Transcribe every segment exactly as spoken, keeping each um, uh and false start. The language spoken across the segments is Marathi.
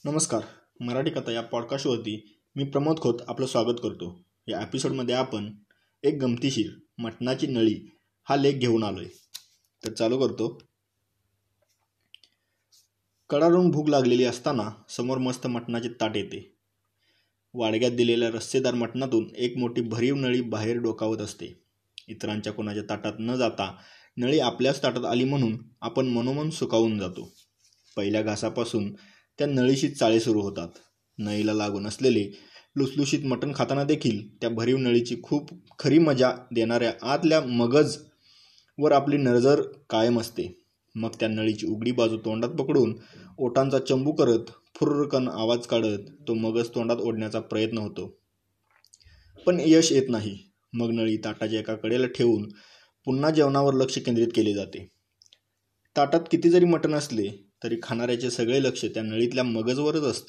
नमस्कार. मराठी कथा या पॉडकास्टवरती मी प्रमोद खोत आपलं स्वागत करतो. या एपिसोडमध्ये आपण एक गमतीशीर मटणाची नळी हा लेख घेऊन आलोय. तर चालू करतो. कडाडून भूक लागलेली असताना समोर मस्त मटणाचे ताट येते. वाडग्यात दिलेल्या रस्सेदार मटणातून एक मोठी भरीव नळी बाहेर डोकावत असते. इतरांच्या कोणाच्या ताटात न जाता नळी आपल्याच ताटात आली म्हणून आपण मनोमन सुखावून जातो. पहिल्या घासापासून त्या नळीशी चाळे सुरू होतात. नळीला लागून असलेले लुसलुशीत मटण खाताना देखील त्या भरीव नळीची खूप खरी मजा देणाऱ्या आतल्या मगज वर आपली नजर कायम असते. मग त्या नळीची उघडी बाजू तोंडात पकडून ओठांचा चंबू करत फुर्रकन आवाज काढत तो मगज तोंडात ओढण्याचा प्रयत्न होतो, पण यश येत नाही. मग नळी ताटाच्या एका कडेला ठेवून पुन्हा जेवणावर लक्ष केंद्रित केले जाते. ताटात किती जरी मटण असले तरी खाणाऱ्याचे सगळे लक्ष त्या नळीतल्या मगजवरच असते.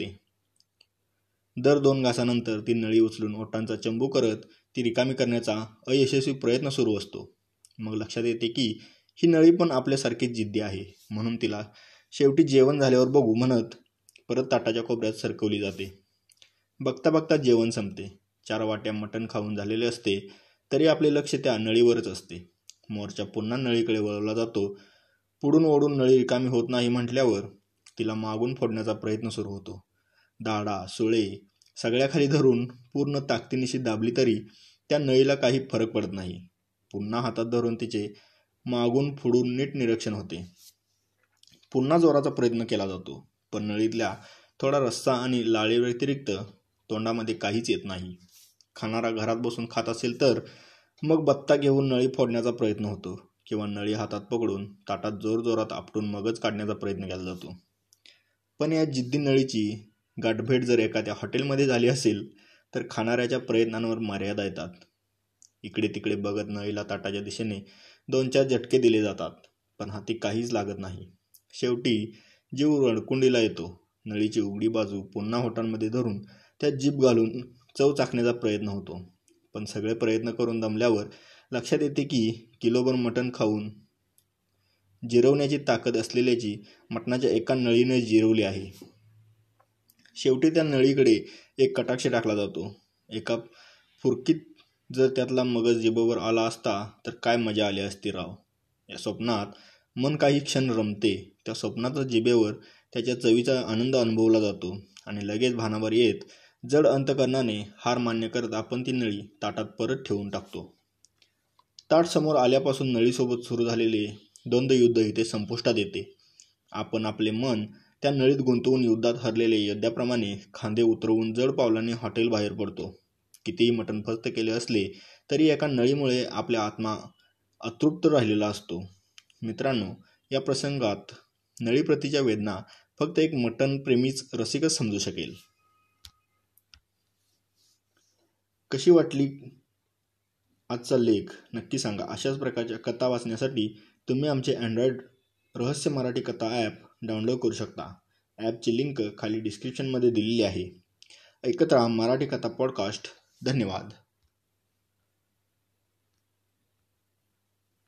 दर दोन घासानंतर ती नळी उचलून ओठांचा चंबू करत ती रिकामी करण्याचा अयशस्वी प्रयत्न सुरू असतो. मग लक्षात येते की ही नळी पण आपल्यासारखीच जिद्दी आहे, म्हणून तिला शेवटी जेवण झाल्यावर बघू म्हणत परत ताटाच्या कोपऱ्यात सरकवली जाते. बघता बघता जेवण संपते. चार वाट्या मटण खाऊन झालेले असते तरी आपले लक्ष त्या नळीवरच असते. मोर्चा पुन्हा नळीकडे वळवला जातो. पुढून ओढून नळी रिकामी होत नाही म्हटल्यावर तिला मागून फोडण्याचा प्रयत्न सुरू होतो. दाढा सुळे सगळ्याखाली धरून पूर्ण ताकदीनिशी दाबली तरी त्या नळीला काही फरक पडत नाही. पुन्हा हातात धरून तिचे मागून पुढून नीट निरीक्षण होते. पुन्हा जोराचा प्रयत्न केला जातो, पण नळीतल्या थोडा रस्सा आणि लाळे व्यतिरिक्त तोंडामध्ये काहीच येत नाही. खाणारा घरात बसून खात असेल तर मग बत्ता घेऊन नळी फोडण्याचा प्रयत्न होतो किंवा नळी हातात पकडून ताटात जोरजोरात आपटून मगज काढण्याचा प्रयत्न केला जातो. पण या जिद्दी नळीची गाठभेट जर एखाद्या हॉटेलमध्ये झाली असेल तर खाणाऱ्याच्या प्रयत्नांवर मर्यादा येतात. इकडे तिकडे बघत नळीला ताटाच्या दिशेने दोन चार झटके दिले जातात, पण हाती काहीच लागत नाही. शेवटी जीव रडकुंडीला येतो. नळीची उघडी बाजू पुन्हा होटांमध्ये धरून त्यात जीभ घालून चव चाखण्याचा प्रयत्न होतो, पण सगळे प्रयत्न करून दमल्यावर लक्षात येते की किलोभर मटण खाऊन जिरवण्याची ताकद असलेल्याची मटणाच्या एका नळीने जिरवली आहे. शेवटी त्या नळीकडे एक कटाक्ष टाकला जातो. एका फुरकीत जर त्यातला मगज जिभेवर आला असता तर काय मजा आली असती राव. या स्वप्नात मन काही क्षण रमते. त्या स्वप्नात जिभेवर त्याच्या चवीचा आनंद अनुभवला जातो आणि लगेच भानावर येत जड अंतकरणाने हार मान्य करत आपण ती नळी ताटात परत ठेवून टाकतो. ताट समोर आल्यापासून नळीसोबत सुरू झालेले द्वंद्वयुद्ध इथे संपुष्टात येते. आपण आपले मन त्या नळीत गुंतवून युद्धात हरलेले योद्ध्याप्रमाणे खांदे उतरवून जड पावलांनी हॉटेल बाहेर पडतो. कितीही मटण फस्त केले असले तरी एका नळीमुळे आपला आत्मा अतृप्त राहिलेला असतो. मित्रांनो, या प्रसंगात नळीप्रतीच्या वेदना फक्त एक मटण प्रेमीच रसिकच समजू शकेल. कशी वाटली आजचा लेख नक्की सांगा. अशाच प्रकारच्या कथा वाचण्यासाठी तुम्ही आमचे अँड्रॉइड रहस्य मराठी कथा ॲप डाउनलोड करू शकता. ॲपची लिंक खाली डिस्क्रिप्शनमध्ये दिलेली आहे. ऐकत राहा मराठी कथा पॉडकास्ट. धन्यवाद.